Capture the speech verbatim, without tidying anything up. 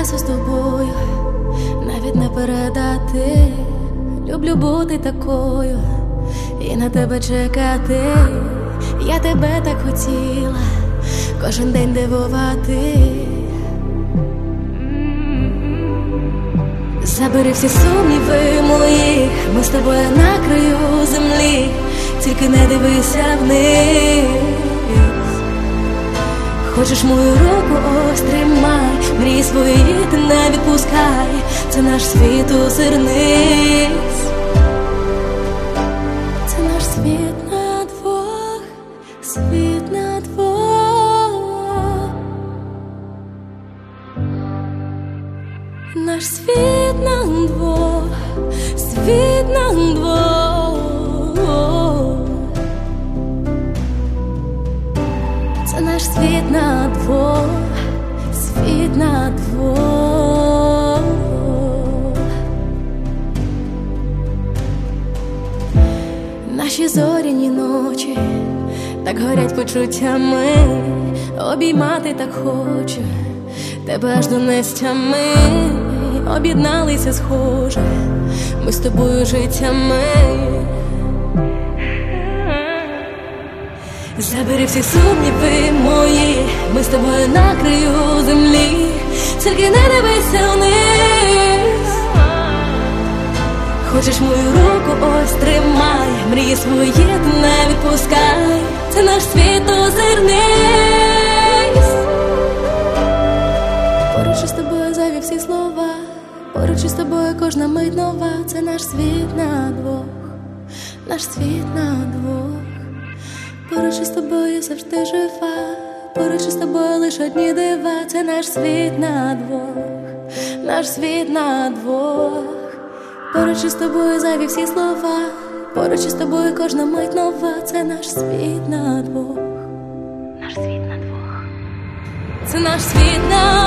часу з тобою навіть не передати. Люблю бути такою і на тебе чекати. Я тебе так хотіла кожен день дивувати. Забери всі сумніви мої, ми з тобою на краю землі, тільки не дивися вниз. Хочеш мою руку, ось тримай, мрії свої ти не відпускай, це наш світ у зерниць. Це наш світ на двох, світ на двох. Наш світ на двох, світ на двох. Це наш світ на двох, світ на двох. Наші зоряні ночі так горять почуттями, обіймати так хочу тебе аж до нестями. Об'єдналися схоже ми з тобою життями. Забери всі сумніви мої, ми з тобою на краю землі, тільки не дивися вниз. Хочеш мою руку, ось тримай, мрії свої ти не відпускай, це наш світ у зерниць. Поруч із тобою зайві всі слова, поруч із тобою кожна мить нова. Це наш світ на двох, наш світ на двох. Поруч із тобою завжди жива, поруч із тобою лише одні дива. Це наш світ на двох, наш світ на двох. Поруч із тобою зайві всі слова, поруч із тобою кожна мить нова. Це наш світ на двох, наш світ на двох. Це наш світ на